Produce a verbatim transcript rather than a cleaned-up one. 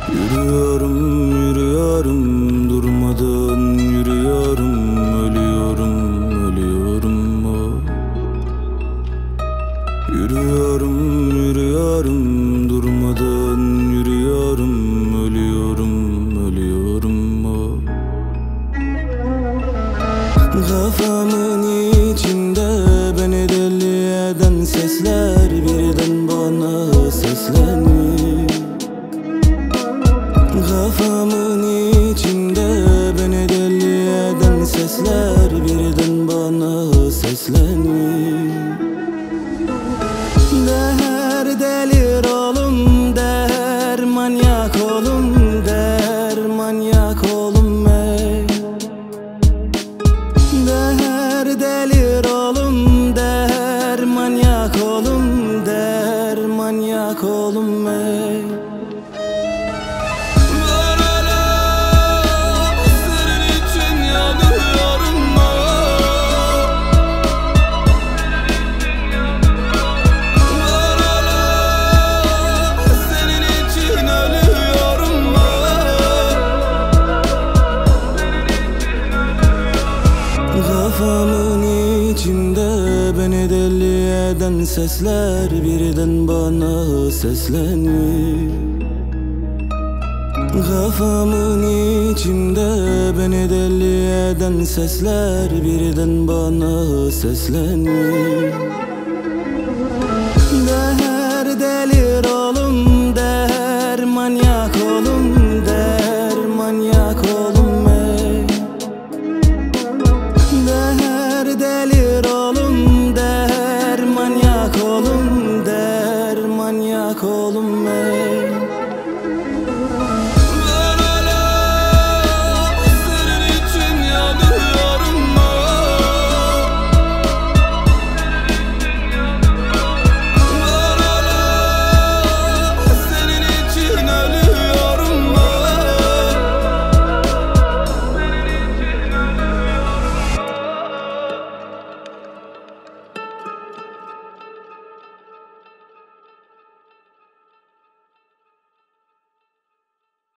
Yürüyorum, yürüyorum, durmadan yürüyorum. Ölüyorum, ölüyorum oh. Yürüyorum, yürüyorum, durmadan yürüyorum. Ölüyorum, ölüyorum oh. Kafamın içinde beni deli eden sesler birden bana sesleniyor. Kafamın içinde beni deli eden sesler birden bana sesleniyor. Der delir oğlum, der manyak oğlum, der manyak oğlum ey. Der delir oğlum, der manyak oğlum, der manyak oğlum ey. Kafamın içinde beni deli eden sesler birden bana sesleniyor. Kafamın içinde beni deli eden sesler birden bana sesleniyor.